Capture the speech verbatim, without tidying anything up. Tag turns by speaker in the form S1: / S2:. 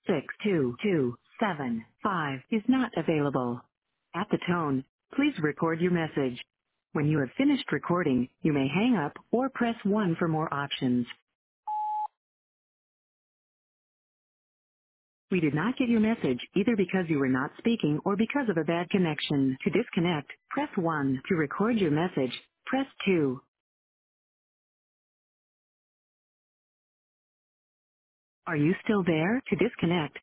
S1: six two two seven five is not available. At the tone, please record your message. When you have finished recording, you may hang up or press one for more options. We did not get your message either because you were not speaking or because of a bad connection. To disconnect, press one. To record your message, press two. Are you still there? To disconnect,